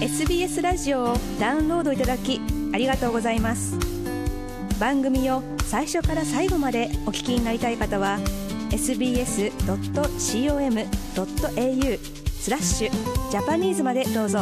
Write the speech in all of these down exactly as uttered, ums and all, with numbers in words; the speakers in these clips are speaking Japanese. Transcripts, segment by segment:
エスビーエス ラジオをダウンロードいただきありがとうございます。番組を最初から最後までお聞きになりたい方は エスビーエスドットコムドットエーユー スラッシュジャパニーズまでどうぞ。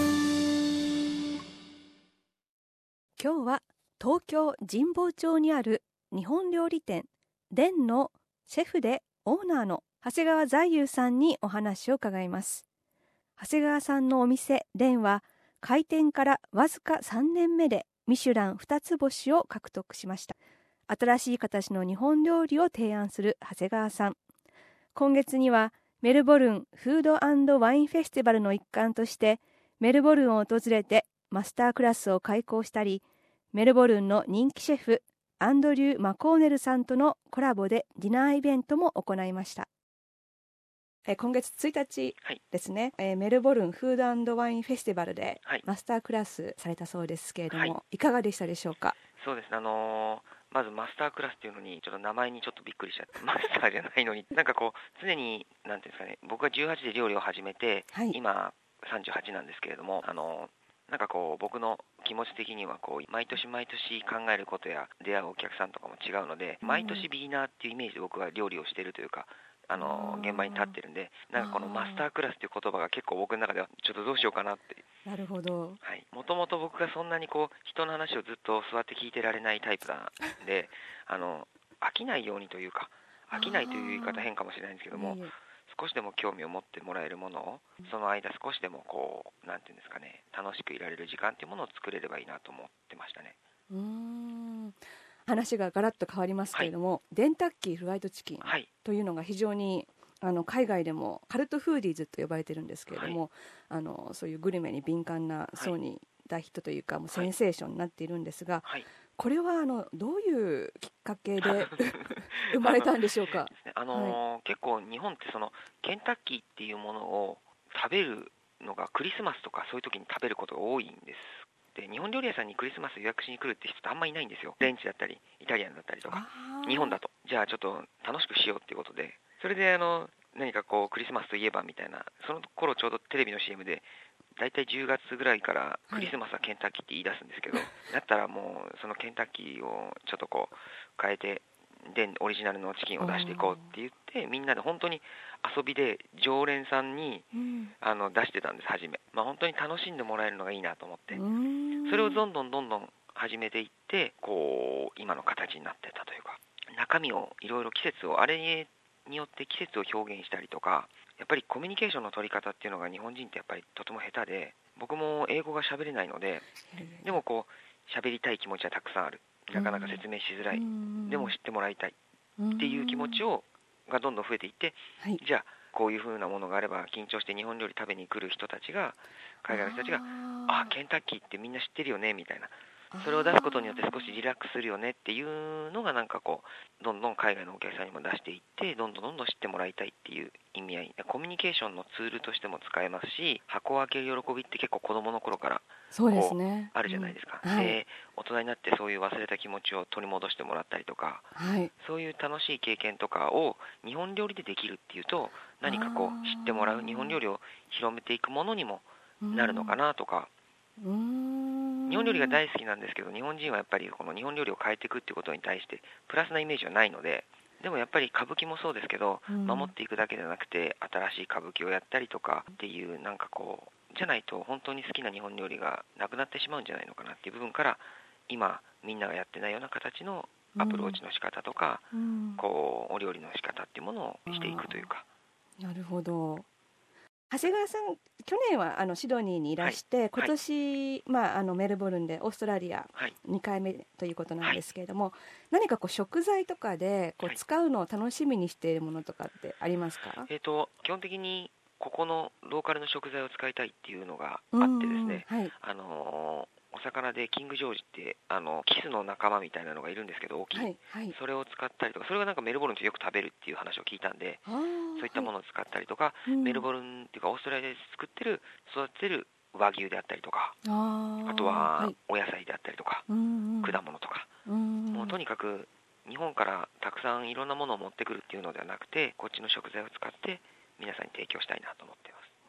今日は東京神保町にある日本料理店伝のシェフでオーナーの長谷川財優さんにお話を伺います。長谷川さんのお店伝は開店からわずかさんねんめでミシュランふたつ星を獲得しました。新しい形の日本料理を提案する長谷川さん。今月にはメルボルンフード&ワインフェスティバルの一環としてメルボルンを訪れてマスタークラスを開講したり、メルボルンの人気シェフアンドリュー・マコーネルさんとのコラボでディナーイベントも行いました。え今月ついたちですね、はい、えメルボルンフード&ワインフェスティバルでマスタークラスされたそうですけれども、はい、いかがでしたでしょうか。 そうですね、あのー、まずマスタークラスっていうのにちょっと名前にちょっとびっくりしちゃってマスターじゃないのになんかこう常になんていうんですかね、僕がじゅうはちで料理を始めて、はい、今さんじゅうはちなんですけれども、あのー、なんかこう僕の気持ち的にはこう毎年毎年考えることや出会うお客さんとかも違うので、うん、毎年ビギナーっていうイメージで僕は料理をしているというか、あの現場に立ってるんで、なんかこのマスタークラスという言葉が結構僕の中ではちょっとどうしようかなって。 なるほど。 はい。もともと僕がそんなにこう人の話をずっと座って聞いてられないタイプなんで、あの飽きないようにというか、飽きないという言い方変かもしれないんですけども、少しでも興味を持ってもらえるものを、その間少しでもこうなんていうんですかね、楽しくいられる時間っていうものを作れればいいなと思ってましたね。 うーん。話がガラッと変わりますけれども、はい、デンタッキーフライドチキンというのが非常にあの海外でもカルトフーディーズと呼ばれてるんですけれども、はい、あのそういうグルメに敏感な層に大ヒットというか、もうセンセーションになっているんですが、はい、これはあのどういうきっかけで生まれたんでしょうか。 あのーはい、結構日本ってそのケンタッキーっていうものを食べるのがクリスマスとかそういう時に食べることが多いんです。で日本料理屋さんにクリスマス予約しに来るって人ってあんまりいないんですよ。フレンチだったりイタリアンだったりとか、日本だとじゃあちょっと楽しくしようっていうことで、それであの何かこうクリスマスといえばみたいな、その頃ちょうどテレビの シーエム でだいたいじゅうがつぐらいからクリスマスはケンタッキーって言い出すんですけど、はい、だったらもうそのケンタッキーをちょっとこう変えてでオリジナルのチキンを出していこうって言って、みんなで本当に遊びで常連さんに、うん、あの出してたんです初め、まあ、本当に楽しんでもらえるのがいいなと思って、それをどんどんどんどん始めていって、こう今の形になってたというか、中身をいろいろ季節をあれによって季節を表現したりとか、やっぱりコミュニケーションの取り方っていうのが日本人ってやっぱりとても下手で、僕も英語が喋れないので、でもこう喋りたい気持ちはたくさんある、なかなか説明しづらい、でも知ってもらいたいっていう気持ちをがどんどん増えていって、はい、じゃあこういう風なものがあれば緊張して日本料理食べに来る人たちが、海外の人たちがああケンタッキーってみんな知ってるよねみたいな、それを出すことによって少しリラックスするよねっていうのがなんかこうどんどん海外のお客さんにも出していって、どんどんどんどん知ってもらいたいっていう意味合い、コミュニケーションのツールとしても使えますし、箱を開ける喜びって結構子どもの頃からそうですね、 あるじゃないですか、 うんはい、 で大人になってそういう忘れた気持ちを取り戻してもらったりとか、はい、そういう楽しい経験とかを日本料理でできるっていうと、何かこう知ってもらう、日本料理を広めていくものにもなるのかなとか、うーん日本料理が大好きなんですけど、日本人はやっぱりこの日本料理を変えていくっていうことに対してプラスなイメージはないので、でもやっぱり歌舞伎もそうですけど、うん、守っていくだけではなくて新しい歌舞伎をやったりとかっていう、なんかこうじゃないと本当に好きな日本料理がなくなってしまうんじゃないのかなっていう部分から、今みんながやってないような形のアプローチの仕方とか、うん、こうお料理の仕方っていうものをしていくというか。 なるほど。長谷川さん、去年はあのシドニーにいらして、はい、今年、はいまあ、あのメルボルンでオーストラリアにかいめということなんですけれども、はい、何かこう食材とかでこう使うのを楽しみにしているものとかってありますか？ はいえーと、基本的にここのローカルの食材を使いたいっていうのがあってですね、はい、あのーお魚でキングジョージってあのキスの仲間みたいなのがいるんですけど大きい、はいはい、それを使ったりとか、それがなんかメルボルンでよく食べるっていう話を聞いたんで、そういったものを使ったりとか、はい、メルボルンっていうかオーストラリアで作ってる育ててる和牛であったりとか、 あ, あとはお野菜であったりとか、はい、果物とか、もうとにかく日本からたくさんいろんなものを持ってくるっていうのではなくて、こっちの食材を使って皆さんに提供したいなと思っています。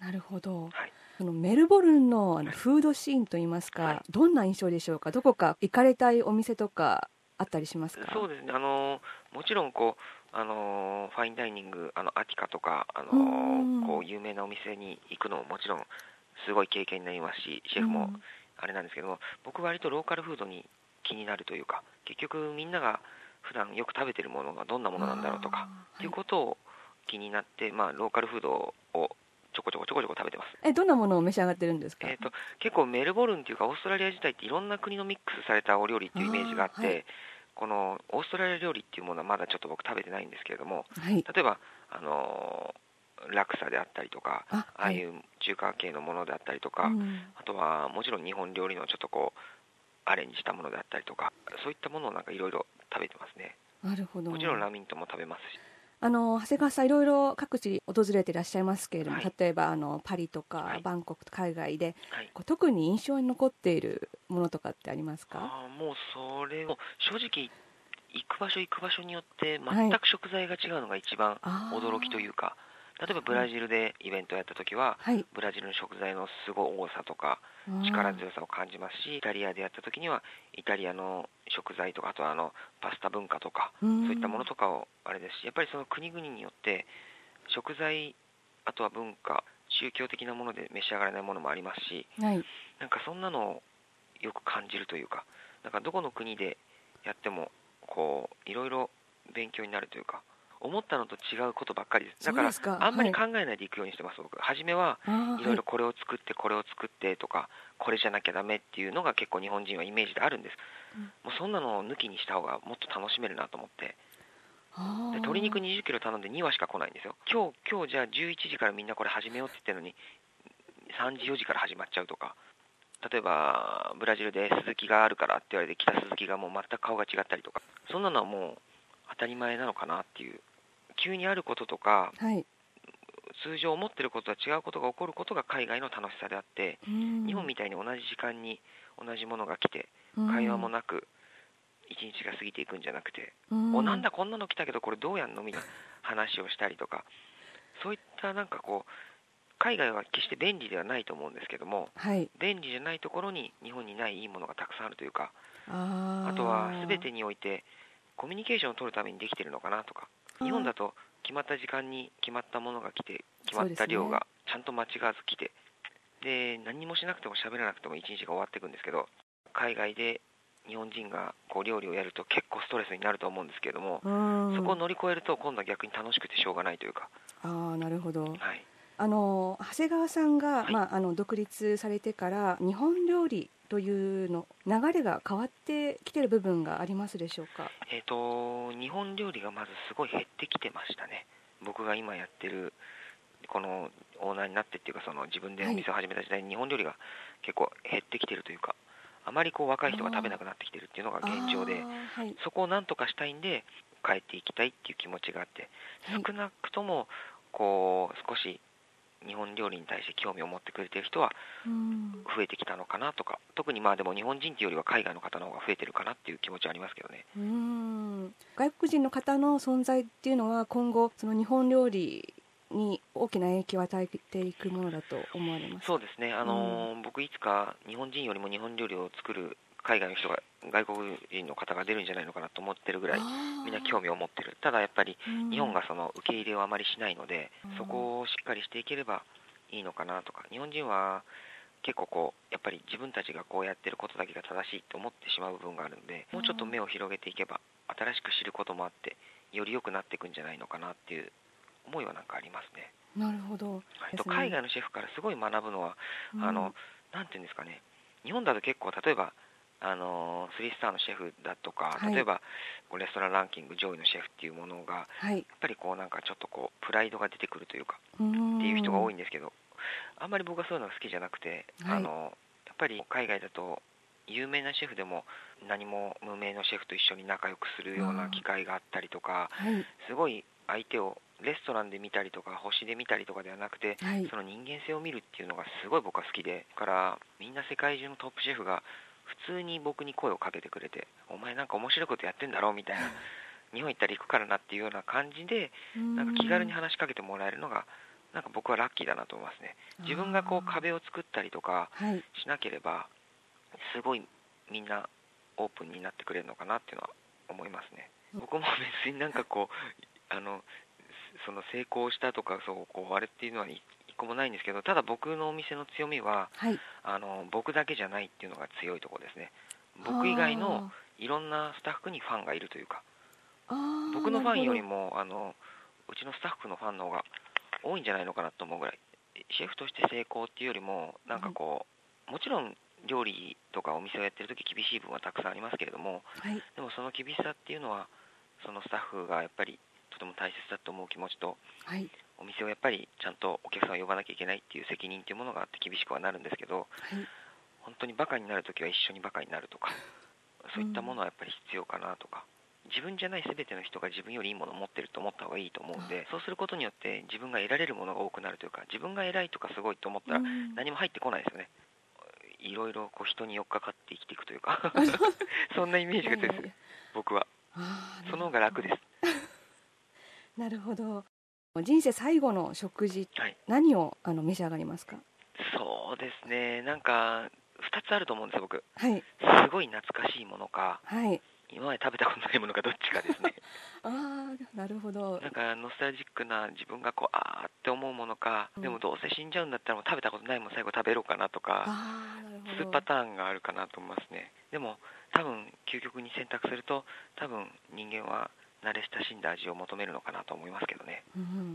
なるほど、 はい、 そのメルボルンの、あのフードシーンといいますか、 はい、 どんな印象でしょうか。どこか行かれたいお店とかあったりしますか。 そうですね、あのもちろんこう、あのファインダイニング、あのアティカとか、あうーのこんう有名なお店に行くのももちろんすごい経験になりますし、シェフもうんあれなんですけども、僕、割とローカルフードに気になるというか、結局、みんなが普段よく食べてるものがどんなものなんだろうとかっていうあーはい、 ことを気になって、まあ、ローカルフードをちょこちょこちょこちょこ食べてます。 えどんなものを召し上がってるんですか。 えー、と結構メルボルンというかオーストラリア自体っていろんな国のミックスされたお料理っていうイメージがあっあーはいて、このオーストラリア料理っていうものはまだちょっと僕食べてないんですけれども、 はい例えば、あのーラクサであったりとか、 あはい、 ああいう中華系のものであったりとか、 うんあとはもちろん日本料理のちょっとこうアレンジしたものであったりとか、そういったものをなんかいろいろ食べてますね。 なるほど。 もちろんラミントも食べますし。 あの長谷川さん、いろいろ各地訪れていらっしゃいますけれども、 はい、 例えばあのパリとかはいバンコクと海外で、 はい、 こう特に印象に残っているものとかってありますか。 あーもうそれを正直行く場所行く場所によってはい全く食材が違うのが一番驚きというか、例えばブラジルでイベントをやった時ははい、 ブラジルの食材のすごい多さとかあー力強さを感じますし、イタリアでやった時にはイタリアの食材とか、あとはあのパスタ文化とかうーんそういったものとかをあれですし、やっぱりその国々によって食材、あとは文化、宗教的なもので召し上がれないものもありますし、 はい、 なんかそんなのをよく感じるというか、なんかどこの国でやってもこういろいろ勉強になるというか、思ったのと違うことばっかりです。だからそうですか。 あんまりはい、 考えないでいくようにしてます。僕初めはあーはい、 いろいろこれを作ってこれを作ってとか、これじゃなきゃダメっていうのが結構日本人はイメージであるんです。 うんもうそんなのを抜きにした方がもっと楽しめるなと思って、 あで鶏肉ーにじゅっキロ頼んでに羽しか来ないんですよ。今日今日じゃあじゅういちじからみんなこれ始めようって言ってるのにさんじよじから始まっちゃうとか、例えばブラジルでスズキがあるからって言われて来たスズキがもう全く顔が違ったりとか、そんなのはもう当たり前なのかなっていう、急にあることとかはい、 通常思ってることとは違うことが起こることが海外の楽しさであって、 うーん日本みたいに同じ時間に同じものが来てうん会話もなく一日が過ぎていくんじゃなくて、 うんおなんだこんなの来たけどこれどうやんのみたいな話をしたりとか、そういったなんかこう海外は決して便利ではないと思うんですけども、 はい、 便利じゃないところに日本にないいいものがたくさんあるというか、 ああとは全ーてにおいてコミュニケーションを取るためにできているのかなとか、日本だと決まった時間に決まったものが来て、決まった量がちゃんと間違わず来て、で何もしなくても喋らなくても一日が終わっていくんですけど、海外で日本人がこう料理をやると結構ストレスになると思うんですけれども、 うーんそこを乗り越えると今度は逆に楽しくてしょうがないというか、 あーなるほど。 はいあの長谷川さんが、 はい、 まあ、あの独立されてから日本料理というの流れが変わってきている部分がありますでしょうか。 えーと日本料理がまずすごい減ってきてましたね。僕が今やってるこのオーナーになってっていうか、その自分でお店を始めた時代に日本料理が結構減ってきてるというか、あまりこう若い人が食べなくなってきてるっていうのがあ現状で、 ーはいそこをなんとかしたいんで変えていきたいっていう気持ちがあって、 はい少なくともこう少し日本料理に対して興味を持ってくれてる人はうん増えてきたのかなとか、特にまあでも日本人っていうよりは海外の方の方が増えてるかなっていう気持ちはありますけどね。 うーん外国人の方の存在っていうのは今後その日本料理に大きな影響を与えていくものだと思われますか。 そうですね、あのー僕いつか日本人よりも日本料理を作る海外の人が、外国人の方が出るんじゃないのかなと思ってるぐらいあーみんな興味を持ってる。ただやっぱりうん日本がその受け入れをあまりしないので、 うんそこをしっかりしていければいいのかなとか、日本人は結構こうやっぱり自分たちがこうやってることだけが正しいと思ってしまう部分があるので、もうちょっと目を広げていけば新しく知ることもあってより良くなっていくんじゃないのかなっていう思いはなんかありますね。 なるほどはい、とですね海外のシェフからすごい学ぶのは、 うんあのなんていうんですかね、日本だと結構例えばあのスリースターのシェフだとか、 はい例えばこうレストランランキング上位のシェフっていうものがはいやっぱりこうなんかちょっとこうプライドが出てくるというかうーんっていう人が多いんですけど、あんまり僕はそういうのが好きじゃなくて、 はいあのやっぱり海外だと有名なシェフでも何も無名のシェフと一緒に仲良くするような機会があったりとか、 はいすごい相手をレストランで見たりとか星で見たりとかではなくて、 はいその人間性を見るっていうのがすごい僕は好きで、だからみんな世界中のトップシェフが普通に僕に声をかけてくれて、お前なんか面白いことやってんだろみたいな、日本行ったら行くからなっていうような感じでなんか気軽に話しかけてもらえるのがなんか僕はラッキーだなと思いますね。自分がこう壁を作ったりとかしなければ、すごいみんなオープンになってくれるのかなっていうのは思いますね。僕も別になんかこうあのその成功したとかそうこうあれっていうのは一個もないんですけど、ただ僕のお店の強みは、 はい、 あの僕だけじゃないっていうのが強いところですね。僕以外のいろんなスタッフにファンがいるというか、僕のファンよりもあのうちのスタッフのファンの方が多いんじゃないのかなと思うぐらい、シェフとして成功っていうよりもなんかこう、もちろん料理とかお店をやってる時厳しい部分はたくさんありますけれども、 はい、 でもその厳しさっていうのはそのスタッフがやっぱりとても大切だと思う気持ちと、 はい、 お店をやっぱりちゃんとお客さんを呼ばなきゃいけないっていう責任っていうものがあって厳しくはなるんですけど、 はい、 本当にバカになるときは一緒にバカになるとか、そういったものはやっぱり必要かなとか、自分じゃない全ての人が自分よりいいものを持ってると思った方がいいと思うんで、そうすることによって自分が得られるものが多くなるというか、自分が偉いとかすごいと思ったら何も入ってこないですよね。いろいろこう人に寄っかかって生きていくというかそんなイメージが強いですね、僕は。その方が楽です。 なるほど。人生最後の食事、はい、何をあの召し上がりますか？ そうですね、なんかふたつあると思うんですよ、僕。 はい、 すごい懐かしいものか、はい、今まで食べたことないものかどっちかですね。 ああ、なるほど。 なんかノスタルジックな自分がこうあーって思うものか、うん、でもどうせ死んじゃうんだったらもう食べたことないもの最後食べろうかなとか、 あ、なるほど、 そういうパターンがあるかなと思いますね。でも多分究極に選択すると、多分人間は慣れ親しんだ味を求めるのかなと思いますけどね。 うん、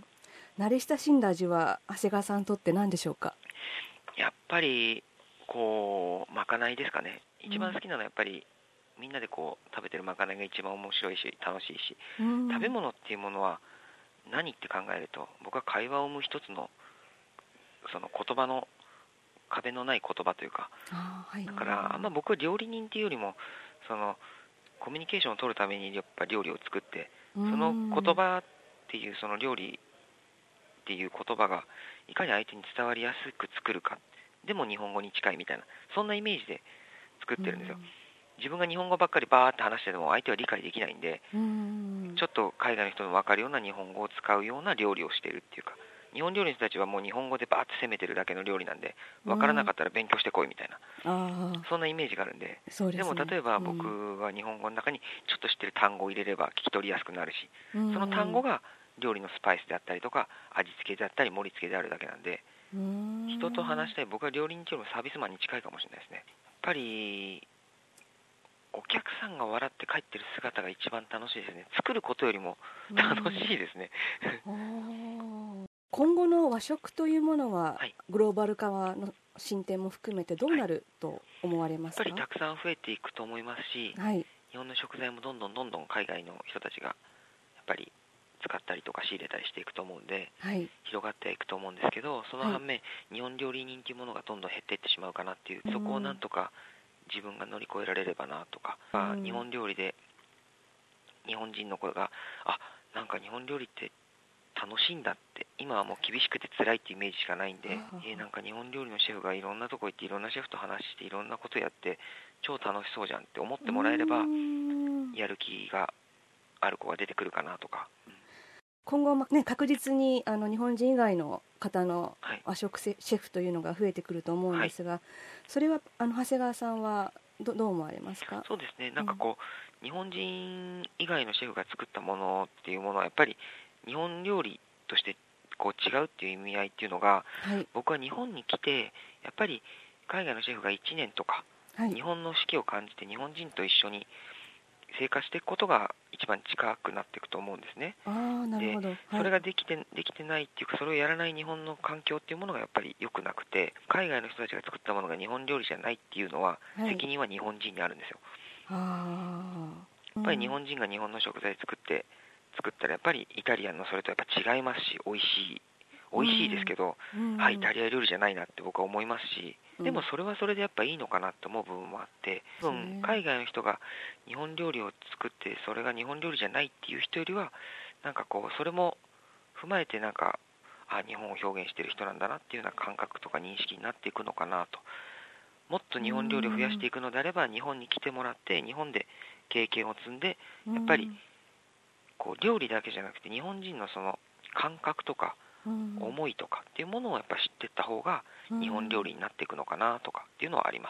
慣れ親しんだ味は長谷川さんにとって何でしょうか？ やっぱりこうまかないですかね。一番好きなのはやっぱり、うん、みんなでこう食べてるまかないが一番面白いし楽しいし、うん、食べ物っていうものは何って考えると、僕は会話を生む一つのその言葉の壁のない言葉というか、あ、はい、だからあんま僕は料理人っていうよりもそのコミュニケーションを取るためにやっぱ料理を作って、その言葉っていうその料理っていう言葉がいかに相手に伝わりやすく作るか、でも日本語に近いみたいな、そんなイメージで作ってるんですよ。自分が日本語ばっかりバーって話してても相手は理解できないんで、ちょっと海外の人の分かるような日本語を使うような料理をしてるっていうか、日本料理の人たちはもう日本語でバーって攻めてるだけの料理なんで、分からなかったら勉強してこいみたいな、あ、そんなイメージがあるん で, で, ね、でも例えば僕は日本語の中にちょっと知ってる単語を入れれば聞き取りやすくなるし、その単語が料理のスパイスであったりとか味付けであったり盛り付けであるだけなんで、人と話したい、僕は料理人よりもサービスマンに近いかもしれないですね。やっぱりお客さんが笑って帰ってる姿が一番楽しいですね。作ることよりも楽しいですね。 今後の和食というものは、はい、グローバル化の進展も含めてどうなると思われますか？ やっぱりたくさん増えていくと思いますし、はい、日本の食材もどんどんどんどん海外の人たちがやっぱり使ったりとか仕入れたりしていくと思うんで、はい、広がっていくと思うんですけど、その反面、はい、日本料理人というものがどんどん減っていってしまうかなっていう、そこをなんとか自分が乗り越えられればなとか、うん、日本料理で日本人の声が、あ、なんか日本料理って楽しいんだって、今はもう厳しくて辛いっていうイメージしかないんで、えー、なんか日本料理のシェフがいろんなとこ行っていろんなシェフと話していろんなことやって超楽しそうじゃんって思ってもらえれば、やる気がある子が出てくるかなとか、うん、 今後も、ね、確実にあの日本人以外の方の和食シェフというのが増えてくると思うんですが、はい、それはあの長谷川さんは ど, どう思われますか？ そうですね、なんかこう、うん、日本人以外のシェフが作ったものっていうものはやっぱり日本料理としてこう違うっていう意味合いっていうのが、はい、僕は日本に来てやっぱり海外のシェフがいちねんとか、はい、日本の四季を感じて日本人と一緒に生活していくことが一番近くなっていくと思うんですね。 あ、なるほど、はい、 それができて、できてないっていうか、それをやらない日本の環境っていうものがやっぱり良くなくて、海外の人たちが作ったものが日本料理じゃないっていうのは、はい、責任は日本人にあるんですよ。あ、やっぱり日本人が日本の食材作って作ったらやっぱりイタリアンのそれとやっぱ違いますし、美味しい美味しいですけど、うんうん、あ、イタリア料理じゃないなって僕は思いますし、でもそれはそれでやっぱいいのかなって思う部分もあって、多分海外の人が日本料理を作ってそれが日本料理じゃないっていう人よりは、なんかこうそれも踏まえてなんか、あ、日本を表現してる人なんだなっていうような感覚とか認識になっていくのかなと。もっと日本料理を増やしていくのであれば、日本に来てもらって日本で経験を積んで、やっぱりこう料理だけじゃなくて日本人のその感覚とか思いとかっていうものをやっぱり知っていった方が日本料理になっていくのかなとかっていうのはあります。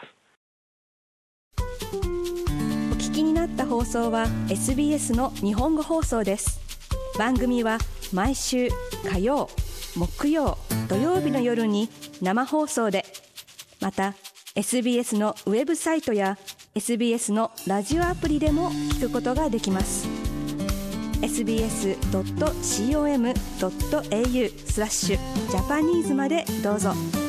お聞きになった放送は エスビーエス の日本語放送です。番組は毎週火曜、木曜、土曜日の夜に生放送で、また エスビーエス のウェブサイトや エスビーエス のラジオアプリでも聞くことができます。エスビーエスドットコムドットエーユー スラッシュジャパニーズまでどうぞ。